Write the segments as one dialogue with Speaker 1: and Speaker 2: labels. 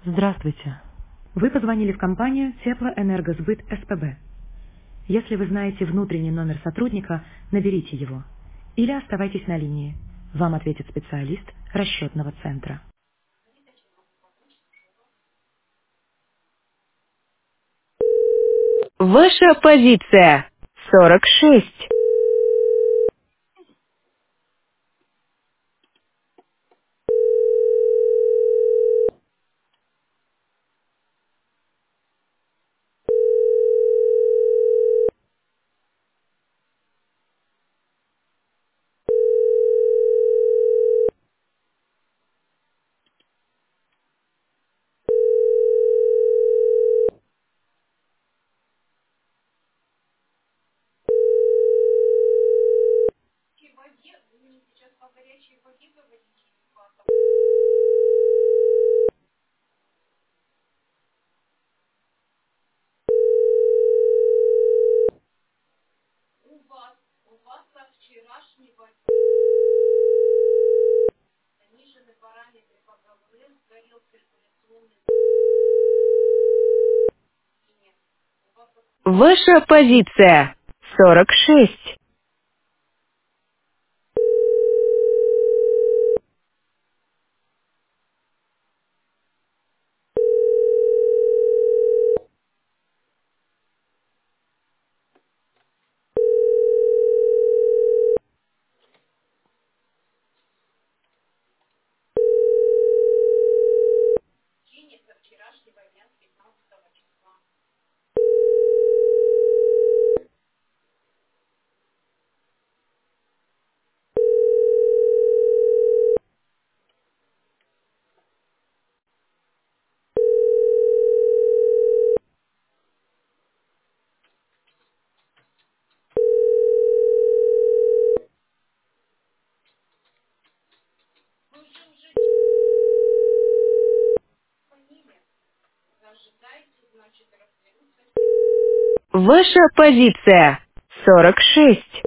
Speaker 1: Здравствуйте. Вы позвонили в компанию Теплоэнергосбыт СПБ. Если вы знаете внутренний номер сотрудника, наберите его. Или оставайтесь на линии. Вам ответит специалист расчетного центра.
Speaker 2: Ваша позиция 46. Ваша позиция 46. Ваша позиция 46.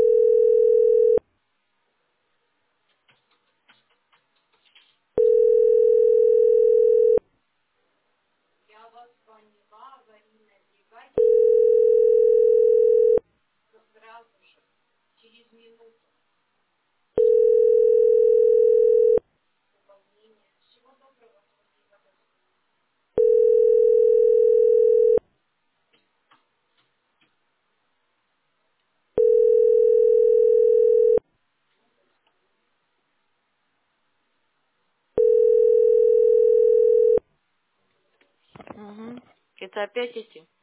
Speaker 3: Угу. Это опять эти?